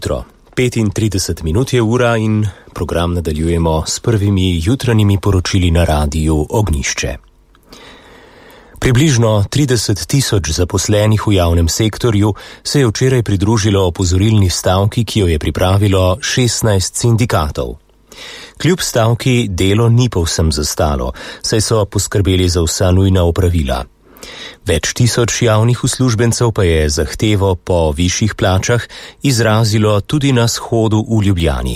jutro. 35 minut je ura in program nadaljujemo s prvimi jutranjimi poročili na radiju Ognjišče. Približno 30.000 zaposlenih v javnem sektorju se je včeraj pridružilo opozorilni stavki, ki jo je pripravilo 16 sindikatov. Kljub stavki delo ni povsem zastalo, saj so poskrbeli za vsa nujna opravila. Več tisoč javnih uslužbencev pa je zahtevo po višjih plačah izrazilo tudi na shodu v Ljubljani.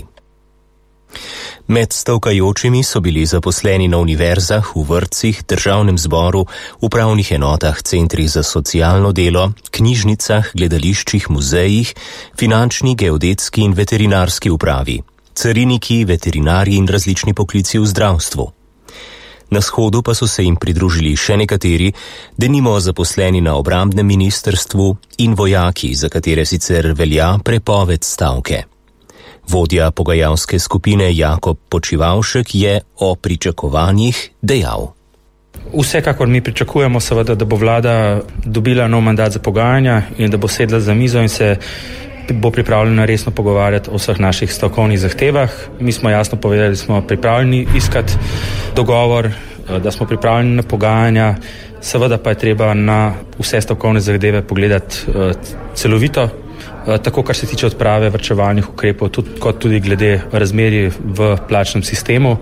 Med stavkajočimi so bili zaposleni na univerzah, v vrtcih, državnem zboru, upravnih enotah, centrih za socialno delo, knjižnicah, gledališčih, muzejih, finančni, geodetski in veterinarski upravi, cariniki, veterinarji in različni poklici v zdravstvu. Na shodu pa so se jim pridružili še nekateri, denimo zaposleni na obrambnem ministrstvu in vojaki, za katere sicer velja prepoved stavke. Vodja pogajalske skupine Jakob Počivalšek je o pričakovanjih dejal. Vsekakor mi pričakujemo seveda, da bo vlada dobila nov mandat za pogajanja in da bo sedla za mizo in se bo pripravljena resno pogovarjati o vseh naših stavkovnih zahtevah. Mi smo jasno povedali, da smo pripravljeni iskati dogovor, da smo pripravljeni na pogajanja, seveda pa je treba na vse stavkovne zahteve pogledati celovito, tako kar se tiče odprave varčevalnih ukrepov, kot tudi glede razmerij v plačnem sistemu.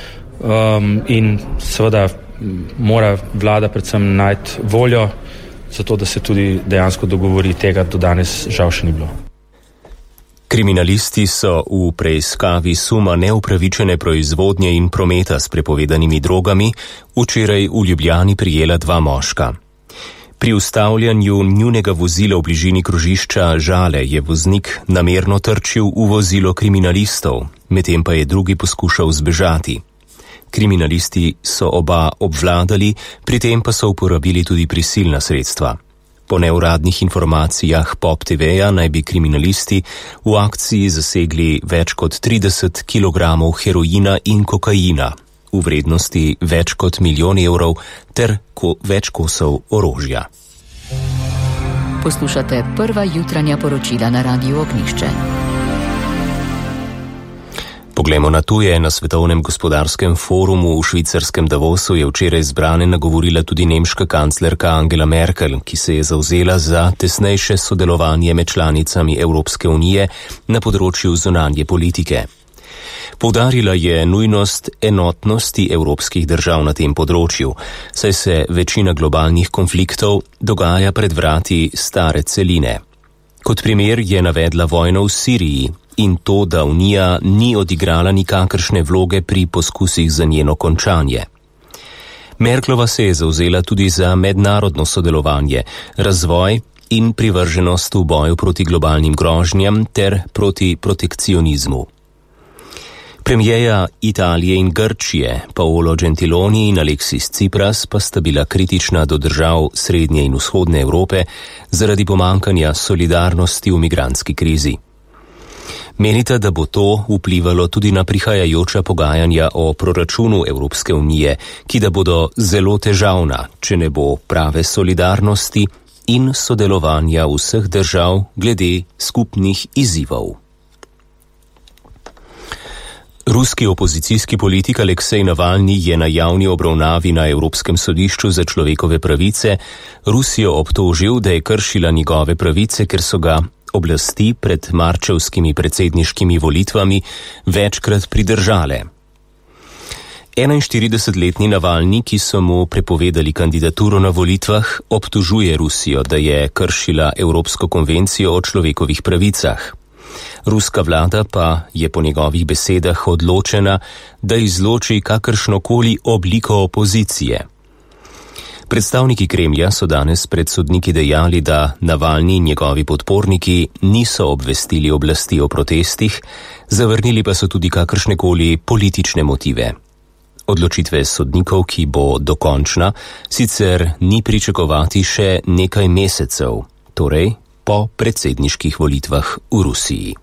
In seveda mora vlada predvsem najti voljo za to, da se tudi dejansko dogovori, tega do danes žal še ni bilo. Kriminalisti so v preiskavi suma neupravičene proizvodnje in prometa s prepovedanimi drogami včeraj v Ljubljani prijela 2 moška. Pri ustavljanju njunega vozila v bližini krožišča Žale je voznik namerno trčil v vozilo kriminalistov, medtem pa je drugi poskušal zbežati. Kriminalisti so oba obvladali, pri tem pa so uporabili tudi prisilna sredstva. Po neuradnih informacijah Pop TV-ja naj bi kriminalisti v akciji zasegli več kot 30 kg heroina in kokaina v vrednosti več kot 1 milijon evrov ter več kosov orožja. Poslušate prva jutranja poročila na radiju Ognjišče. Poglejmo na tuje. Na Svetovnem gospodarskem forumu v švicarskem Davosu je včeraj zbrane nagovorila tudi nemška kanclerka Angela Merkel, ki se je zavzela za tesnejše sodelovanje med članicami Evropske unije na področju zunanje politike. Poudarila je nujnost enotnosti evropskih držav na tem področju, saj se večina globalnih konfliktov dogaja pred vrati stare celine. Kot primer je navedla vojno v Siriji in to, da Unija ni odigrala nikakršne vloge pri poskusih za njeno končanje. Merklova se je zavzela tudi za mednarodno sodelovanje, razvoj in privrženost v boju proti globalnim grožnjam ter proti protekcionizmu. Premijeja Italije in Grčije, Paolo Gentiloni in Alexis Tsipras, pa sta bila kritična do držav Srednje in Vzhodne Evrope zaradi pomankanja solidarnosti v migrantski krizi. Menita, da bo to vplivalo tudi na prihajajoča pogajanja o proračunu Evropske unije, ki da bodo zelo težavna, če ne bo prave solidarnosti in sodelovanja vseh držav glede skupnih izzivov. Ruski opozicijski politik Aleksej Navalni je na javni obravnavi na Evropskem sodišču za človekove pravice Rusijo obtožil, da je kršila njegove pravice, ker so ga oblasti pred marčevskimi predsedniškimi volitvami večkrat pridržale. 41-letni Navalni, ki so mu prepovedali kandidaturo na volitvah, obtožuje Rusijo, da je kršila Evropsko konvencijo o človekovih pravicah. Ruska vlada pa je po njegovih besedah odločena, da izloči kakršnokoli obliko opozicije. Predstavniki Kremlja so danes pred sodniki dejali, da Navalni in njegovi podporniki niso obvestili oblasti o protestih, zavrnili pa so tudi kakršnekoli politične motive. Odločitve sodnikov, ki bo dokončna, sicer ni pričakovati še nekaj mesecev, torej po predsedniških volitvah v Rusiji.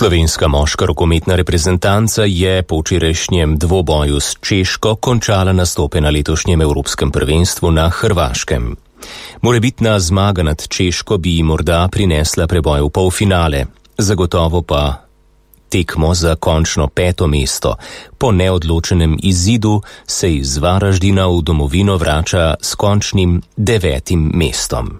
Slovenska moška rokometna reprezentanca je po včerajšnjem dvoboju s Češko končala nastope na letošnjem evropskem prvenstvu na Hrvaškem. Morebitna zmaga nad Češko bi morda prinesla preboj v polfinale, zagotovo pa tekmo za končno 5. mesto. Po neodločenem izidu se iz Varaždina v domovino vrača s končnim 9. mestom.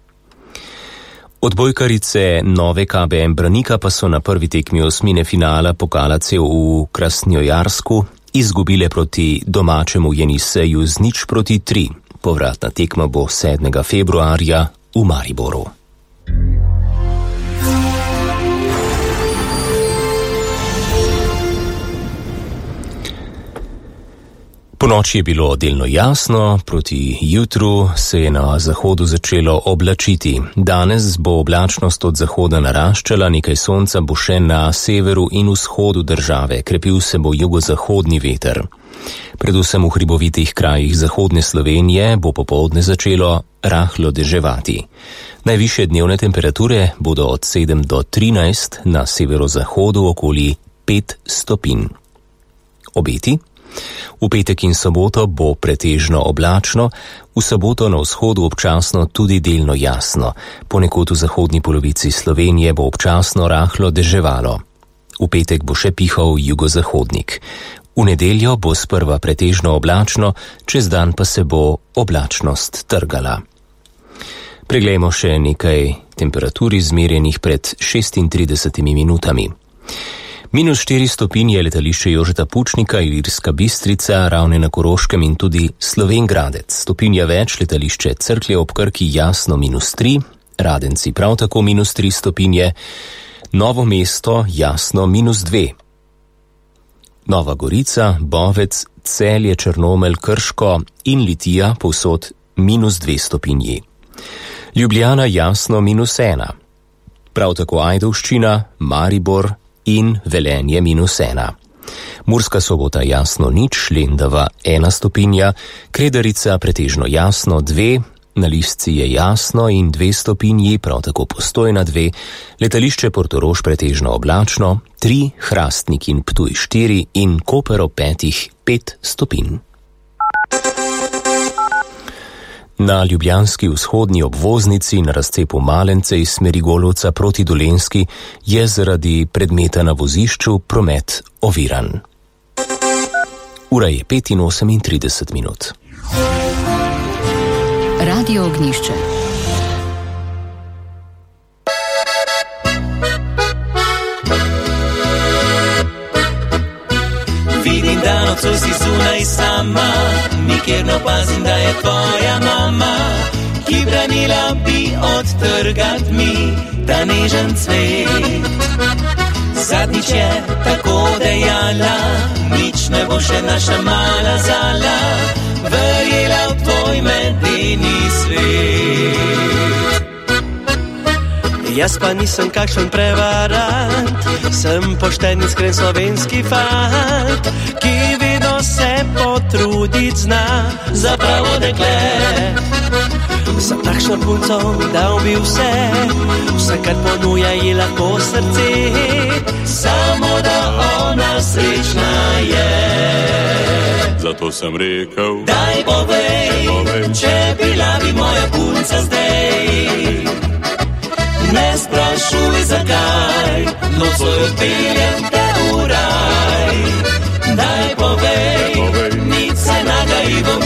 Odbojkarice Nove KBM Branika pa so na prvi tekmi osmine finala pokala CEV v Krasnojarsku izgubile proti domačemu Jeniseju z 0-3. Povratna tekma bo 7. februarja v Mariboru. Ponoči je bilo delno jasno, proti jutru se je na zahodu začelo oblačiti. Danes bo oblačnost od zahoda naraščala, nekaj sonca bo še na severu in vzhodu države, krepil se bo jugozahodni veter. Predvsem v hribovitih krajih zahodne Slovenije bo popoldne začelo rahlo deževati. Najvišje dnevne temperature bodo od 7 do 13, na severozahodu okoli 5 stopinj. Obeti? V petek in soboto bo pretežno oblačno, v soboto na vzhodu občasno tudi delno jasno. Ponekod v zahodni polovici Slovenije bo občasno rahlo deževalo. V petek bo še pihal jugozahodnik. V nedeljo bo sprva pretežno oblačno, čez dan pa se bo oblačnost trgala. Preglejmo še nekaj temperatur izmerjenih pred 36 minutami. -4 stopinj je letališče Jožeta Pučnika, Ilirska Bistrica, Ravne na Koroškem in tudi Slovenj Gradec. Stopinja več letališče Cerklje ob Krki jasno -3, Radenci prav tako -3 stopinje, Novo mesto jasno -2. Nova Gorica, Bovec, Celje, Črnomelj, Krško in Litija povsod -2 stopinji. Ljubljana jasno -1. Prav tako Ajdovščina, Maribor in Velenje -1. Murska Sobota jasno 0, Lendava 1 stopinja, Kredarica pretežno jasno 2, na Lisci je jasno in 2 stopinji, prav tako Postojna 2, letališče Portorož pretežno oblačno 3, Hrastnik in Ptuj 4 in Koper ob 5 stopinj. Na ljubljanski vzhodni obvoznici na razcepu Malence iz smeri Golovca proti Dolenjski je zaradi predmeta na vozišču promet oviran. Ura je 5:38 minut. Radio Ognjišče. Vidim, da nocoj si zunaj sama, nikjer ne opazim, da je tvoja mama, ki branila bi odtrgat mi ta nežen cvet. Zadnjič je tako dejala, nič ne bo še naša mala zala, verjela v tvoj medeni svet. Jaz pa nisem kakšen prevarant, sem pošten iskren slovenski fant, ki vedno se potrudit zna za pravo dekle. Za takšno punco dal bi vse kar ponuja ji lahko srce, samo da ona srečna je. Zato sem rekel, daj povej, če bila bi moja punca zdaj. Ne sprašuj zakaj, nocoj odpeljem te v raj. Daj povej, nič se nagajim.